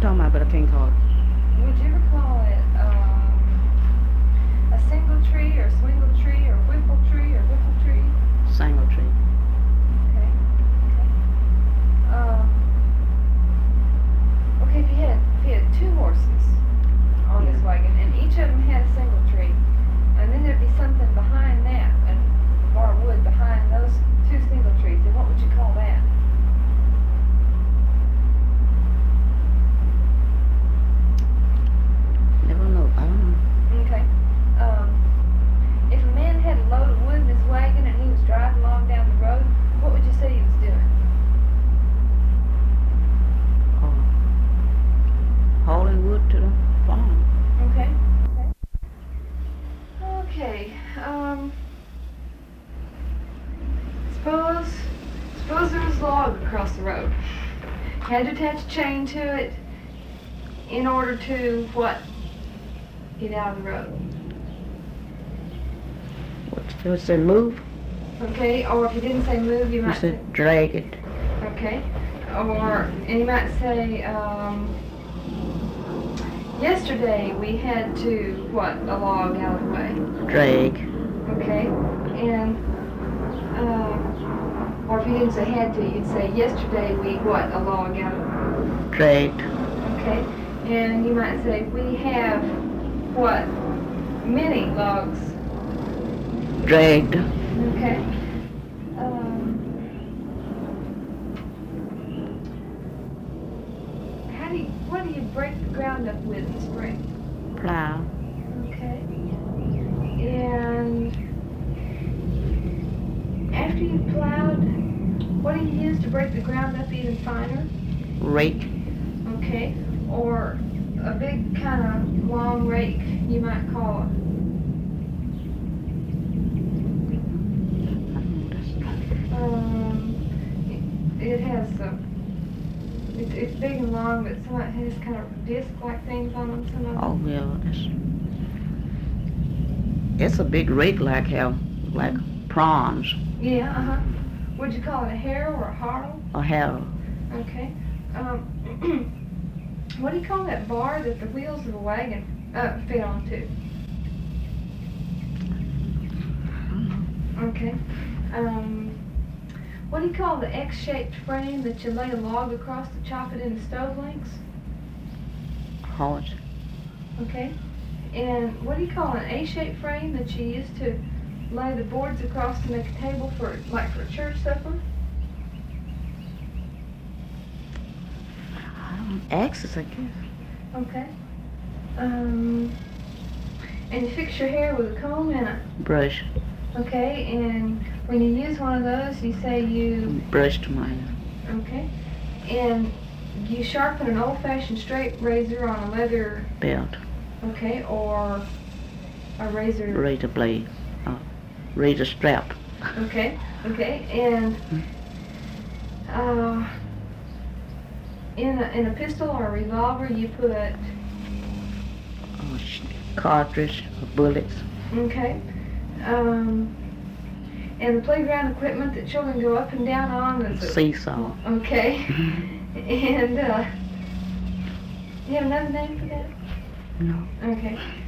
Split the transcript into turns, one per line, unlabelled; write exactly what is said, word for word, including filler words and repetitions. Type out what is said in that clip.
talking about, but I can't call it.
Would you ever call it um, a single tree or swingle tree or whipple tree or whipple tree?
Single tree.
Okay. Okay. Um, okay, if you had if you had two horses on this
Yeah.
wagon and each of them had a single tree, and then there'd be something behind that, and bar of wood behind those two single trees, then what would you call that?
Never know. I don't know.
Okay. Um, if a man had a load of wood in his wagon and he was driving along down the road, what would you say he was doing?
Oh. Hauling wood to the farm.
Okay. Okay. Okay. Um. Suppose, suppose there was a log across the road. You had to attach a chain to it in order to what? Get out of the road.
What's it say? Move?
Okay. Or if you didn't say move, you
You
might say.
said drag it.
Okay. Or and you might say. Um, Yesterday we had to, what, a log out of the way.
Drag.
Okay, and, uh, or if you didn't say had to, you'd say yesterday we, what, a log out of the way.
Dragged.
Okay, and you might say we have, what, many logs.
Dragged.
Okay. Um, how do you, what do you break the ground up with in spring?
Plow.
Okay. And after you've plowed, what do you use to break the ground up even finer?
Rake.
Okay. Or a big kind of long rake, you might call it. Um, it, it has some. It's, it's big and long, but some of it has kind of disc-like things on them. Some of them.
Oh, yeah. It's, it's a big rake like how, like prawns.
Yeah, uh-huh. Would you call it a harrow or a harrow?
A harrow.
Okay. Um, what do you call that bar that the wheels of a wagon uh, fit onto? Okay. Um, what do you call the X-shaped frame that you lay a log across to chop it into stove lengths?
Horse.
Okay. And what do you call an A-shaped frame that you use to lay the boards across to make a table for, like for a church supper?
Axes, I guess.
Okay. Um, and you fix your hair with a comb and a...
Brush.
Okay, and when you use one of those, you say you...
Brushed mine.
Okay. And you sharpen an old-fashioned straight razor on a leather...
Belt.
Okay, or a razor...
Razor blade. Uh, razor strap.
Okay, okay, and... Uh, in a, in a pistol or a revolver, you put...
Uh, cartridge, bullets.
Okay. Um, and the playground equipment that children go up and down on is a...
Seesaw.
Okay. And, uh... you have another name for that?
No.
Okay.